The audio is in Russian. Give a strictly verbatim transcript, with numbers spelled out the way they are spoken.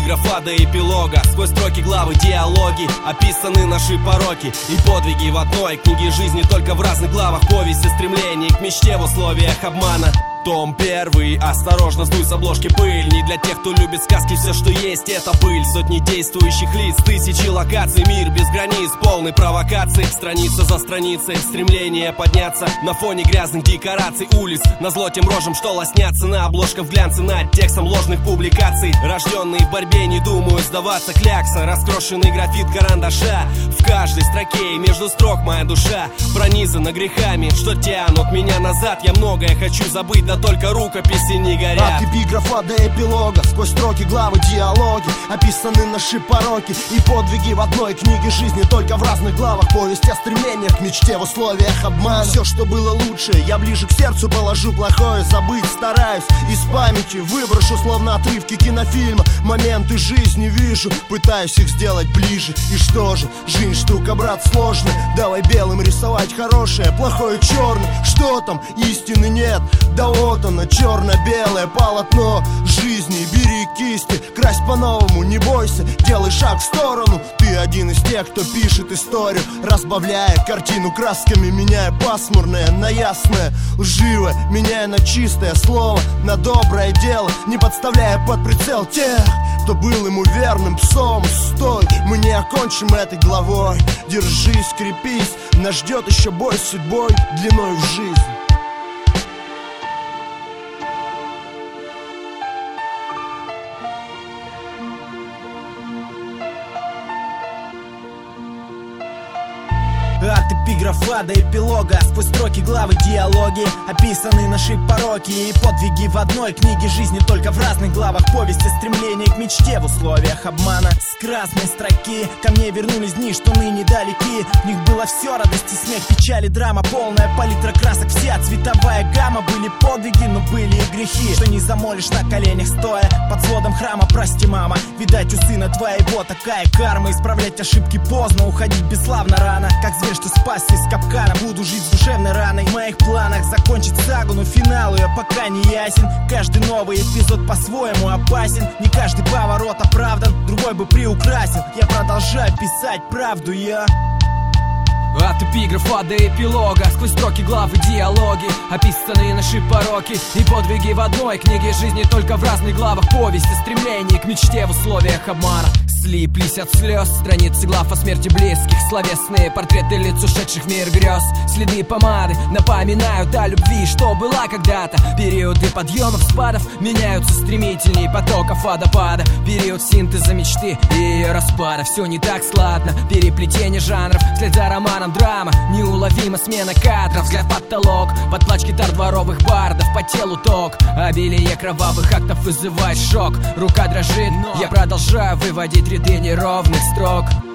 эпиграфа до эпилога. Сквозь строки главы диалоги описаны наши пороки и подвиги в одной книге жизни, только в разных главах повести стремлений к мечте в условиях обмана. Том первый, осторожно, сдуй с обложки пыль. Не для тех, кто любит сказки, все, что есть, это пыль. Сотни действующих лиц, тысячи локаций. Мир без границ, полный провокаций. Страница за страницей, стремление подняться на фоне грязных декораций улиц. Назло тем рожам, что лоснятся на обложках в глянце, над текстом ложных публикаций. Рожденные в борьбе, не думаю сдаваться, клякса. Раскрошенный графит карандаша. В каждой строке и между строк моя душа пронизана грехами, что тянут меня назад. Я многое хочу забыть, да только рукописи не горят. От эпиграфа до эпилога, сквозь строки главы диалоги описаны наши пороки и подвиги в одной книге жизни, только в разных главах повесть о стремлениях к мечте в условиях обмана. Все, что было лучше, я ближе к сердцу положу, плохое забыть стараюсь. Из памяти выброшу, словно отрывки кинофильма, моменты жизни вижу, пытаюсь их сделать ближе. И что же, жизнь штука, брат, сложная. Давай белым рисовать хорошее, плохое черным. Что там, истины нет, да вот оно, черно-белое полотно жизни. Бери кисти, крась по-новому, не бойся, делай шаг в сторону. Ты один из тех, кто пишет историю, разбавляя картину красками, меняя пасмурное на ясное, лживое, меняя на чистое слово, на доброе дело, не подставляя под прицел тех, кто был ему верным псом. Стой, мы не окончим этой главой. Держись, крепись, нас ждет еще бой с судьбой длиной в жизнь. От эпиграфа до эпилога, сквозь строки главы диалоги описаны наши пороки и подвиги в одной книге жизни, только в разных главах повести стремление к мечте в условиях обмана. С красной строки ко мне вернулись дни, что ныне далеки. В них было все: радость и смех, печаль и драма, полная палитра красок, вся цветовая гамма. Были подвиги, но были и грехи, что не замолишь на коленях стоя под сводом храма. Прости, мама, видать, у сына твоего такая карма. Исправлять ошибки поздно, уходить бесславно рано, как зверь, что спасся из капкана. Буду жить с душевной раной, в моих планах закончить сагу, но финал ее пока не ясен. Каждый новый эпизод по-своему опасен, не каждый поворот оправдан, другой бы приукрасил. Я продолжаю писать правду, я... От эпиграфа до эпилога, сквозь строки главы диалоги описаны наши пороки и подвиги в одной книге жизни, только в разных главах повесть о стремлении к мечте в условиях обмана. Слиплись от слез страницы глав о смерти близких, словесные портреты лиц ушедших в мир грез. Следы помады напоминают о любви, что была когда-то. Периоды подъемов, спадов меняются стремительней потоков водопада. Период синтеза мечты и ее распада. Все не так складно, переплетение жанров, вслед за романом драма, неуловима смена кадров. Взгляд в потолок, под плач гитар дворовых бардов, по телу ток, обилие кровавых актов вызывает шок. Рука дрожит, но я продолжаю выводить ряды неровных строк.